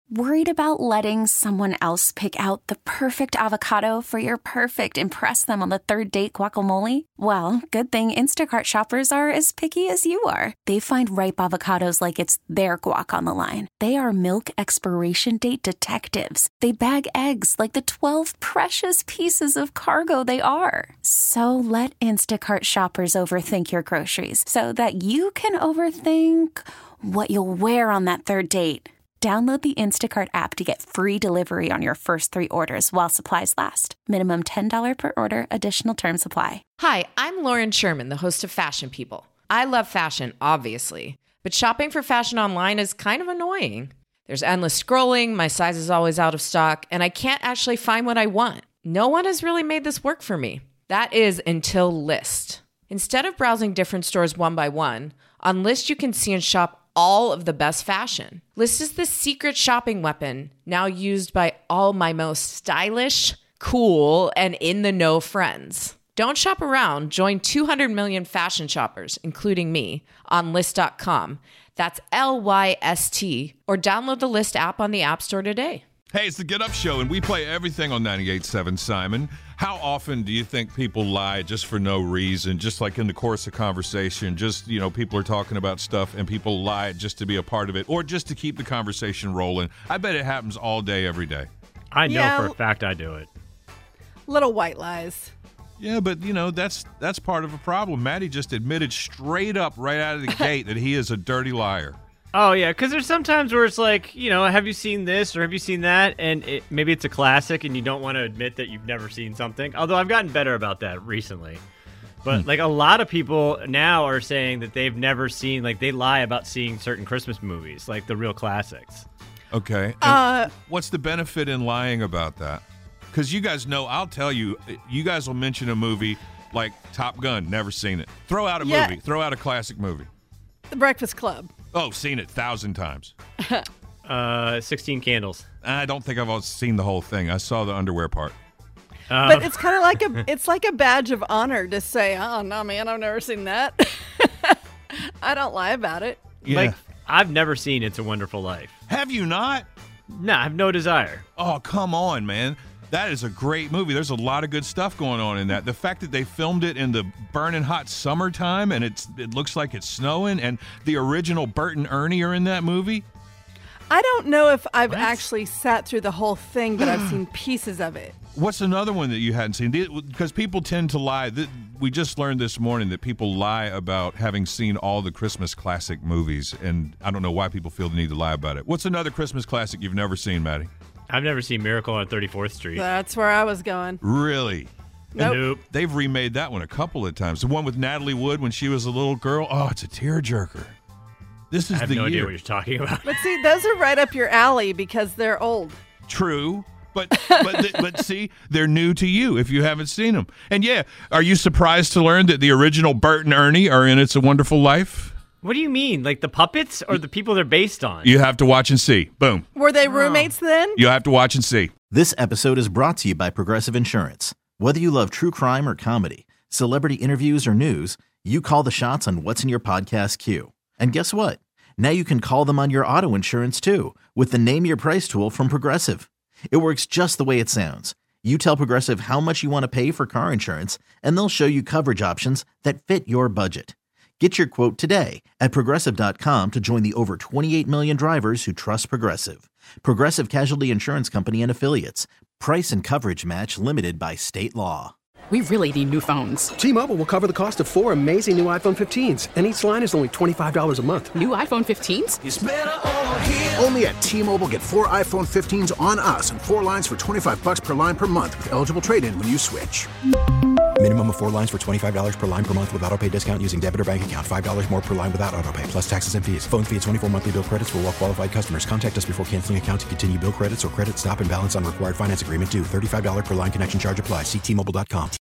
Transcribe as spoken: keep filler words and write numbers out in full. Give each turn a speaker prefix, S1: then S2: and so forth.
S1: Worried about letting someone else pick out the perfect avocado for your perfect impress them on the third date guacamole? Well, good thing Instacart shoppers are as picky as you are. They find ripe avocados like it's their guac on the line. They are milk expiration date detectives. They bag eggs like the twelve precious pieces of cargo they are. So let Instacart shoppers overthink your groceries so that you can overthink what you'll wear on that third date. Download the Instacart app to get free delivery on your first three orders while supplies last. Minimum ten dollars per order. Additional terms apply.
S2: Hi, I'm Lauren Sherman, the host of Fashion People. I love fashion, obviously, but shopping for fashion online is kind of annoying. There's endless scrolling, my size is always out of stock, and I can't actually find what I want. No one has really made this work for me. That is until Lyst. Instead of browsing different stores one by one, on Lyst you can see and shop all of the best fashion. Lyst is the secret shopping weapon now used by all my most stylish, cool, and in-the-know friends. Don't shop around. Join two hundred million fashion shoppers, including me, on Lyst dot com. That's L Y S T. Or download the Lyst app on the App Store today.
S3: Hey, it's the Get Up Show, and we play everything on ninety-eight point seven, Simon. How often do you think people lie just for no reason, just like in the course of conversation, just, you know, people are talking about stuff and people lie just to be a part of it or just to keep the conversation rolling? I bet it happens all day, every day.
S4: I know
S5: Yeah.
S4: for a fact I do it.
S5: Little white lies.
S3: Yeah, but, you know, that's that's part of a problem. Maddie just admitted straight up right out of the gate that he is a dirty liar.
S4: Oh, yeah, because there's sometimes where it's like, you know, have you seen this or have you seen that? And it, maybe it's a classic and you don't want to admit that you've never seen something. Although I've gotten better about that recently. But, hmm. like, a lot of people now are saying that they've never seen, like, they lie about seeing certain Christmas movies, like the real classics.
S3: Okay.
S5: Uh,
S3: what's the benefit in lying about that? Because you guys know, I'll tell you, you guys will mention a movie like Top Gun, never seen it. Throw out a
S5: Yeah.
S3: movie. Throw out a classic movie.
S5: The Breakfast Club.
S3: Oh, seen it a thousand times.
S4: uh, sixteen Candles.
S3: I don't think I've seen the whole thing. I saw the underwear part.
S4: Uh,
S5: But it's kind of like a it's like a badge of honor to say, oh, no, man, I've never seen that. I don't lie about it.
S3: Yeah.
S4: Like, I've never seen It's a Wonderful Life.
S3: Have you not?
S4: No, I have no desire.
S3: Oh, come on, man. That is a great movie. There's a lot of good stuff going on in that. The fact that they filmed it in the burning hot summertime and it's it looks like it's snowing and the original Bert and Ernie are in that movie.
S5: I don't know if I've
S3: What?
S5: actually sat through the whole thing, but I've seen pieces of it.
S3: What's another one that you hadn't seen? Because people tend to lie. We just learned this morning that people lie about having seen all the Christmas classic movies, and I don't know why people feel the need to lie about it. What's another Christmas classic you've never seen, Maddie?
S4: I've never seen Miracle on thirty-fourth Street.
S5: That's where I was going.
S3: Really?
S5: Nope.
S4: Nope.
S3: They've remade that one a couple of times. The one with Natalie Wood when she was a little girl. Oh, it's a tearjerker. This is
S4: I have
S3: the
S4: no
S3: year.
S4: idea what you're talking about.
S5: But see, those are right up your alley because they're old.
S3: True, but but th- but see, they're new to you if you haven't seen them. And yeah, are you surprised to learn that the original Bert and Ernie are in It's a Wonderful Life?
S4: What do you mean? Like the puppets or the people they're based on?
S3: You have to watch and see. Boom.
S5: Were they roommates then?
S3: You have to watch and see.
S6: This episode is brought to you by Progressive Insurance. Whether you love true crime or comedy, celebrity interviews or news, you call the shots on what's in your podcast queue. And guess what? Now you can call them on your auto insurance too with the Name Your Price tool from Progressive. It works just the way it sounds. You tell Progressive how much you want to pay for car insurance, and they'll show you coverage options that fit your budget. Get your quote today at Progressive dot com to join the over twenty-eight million drivers who trust Progressive. Progressive Casualty Insurance Company and Affiliates. Price and coverage match limited by state law.
S7: We really need new phones.
S8: T-Mobile will cover the cost of four amazing new iPhone fifteens, and each line is only twenty-five dollars a month.
S7: New iPhone fifteens?
S9: It's better over here. Only at T-Mobile, get four iPhone fifteens on us and four lines for twenty-five dollars per line per month with eligible trade-in when you switch.
S10: Minimum of four lines for twenty-five dollars per line per month with autopay discount using debit or bank account. five dollars more per line without autopay, plus taxes and fees. Phone fee at twenty-four monthly bill credits for well-qualified customers. Contact us before canceling account to continue bill credits or credit stop and balance on required finance agreement due. thirty-five dollars per line connection charge applies. See T Mobile dot com.